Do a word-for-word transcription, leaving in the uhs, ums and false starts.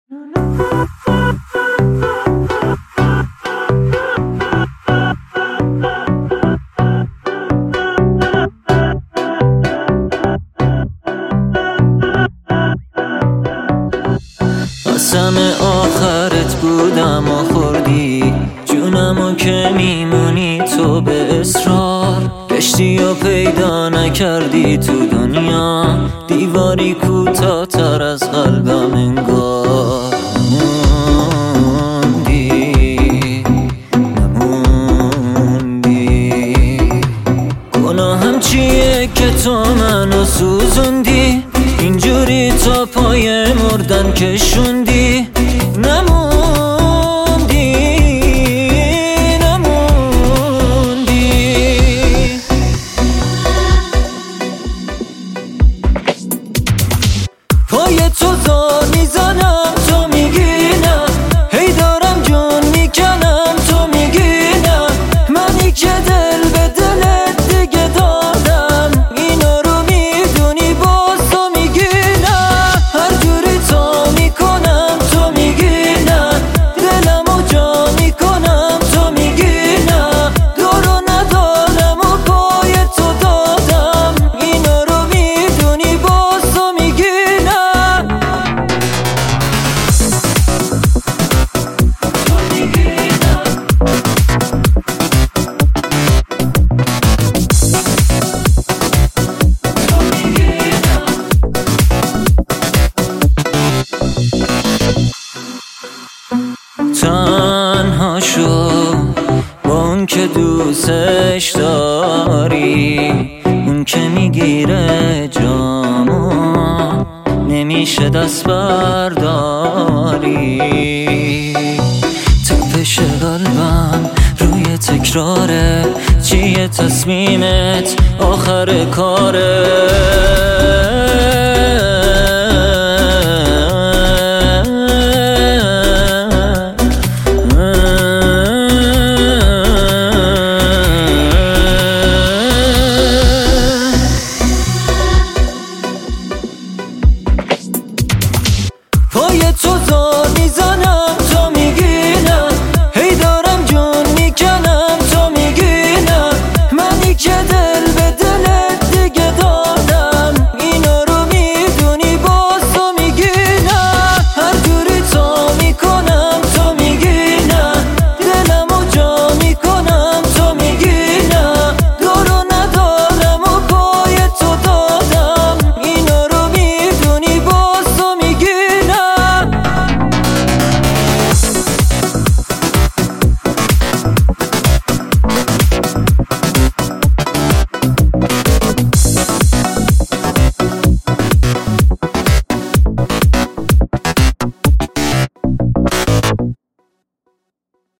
قسم آخرت بودم و خوردی جونمو که میمونی تو به اصرار گشتی و پیدا نکردی تو دنیا دیواری کوتاه‌تر از قلبم انگار موندی نموندی گناهم چیه که تو منو سوزوندی اینجوری تا پای مردن کشوندی نموندی نموندی پای تو زار میزنم تو میگی نه هی دارم جون میکنم تو میگی نه منی که دل به دلت دیگه دادم اینا رو میدونی باز تو میگی نه هر جوری تا میکنم تو میگی نه دلمو جا میکنم تو میگی نه دارو ندارم و پای تو دادم اینا رو میدونی باز تو میگی نه تنها شو با اون که دوستش داری اون که میگیره جامو نمیشه دست برداری تپش قلبم روی تکراره چیه تصمیمت آخر کاره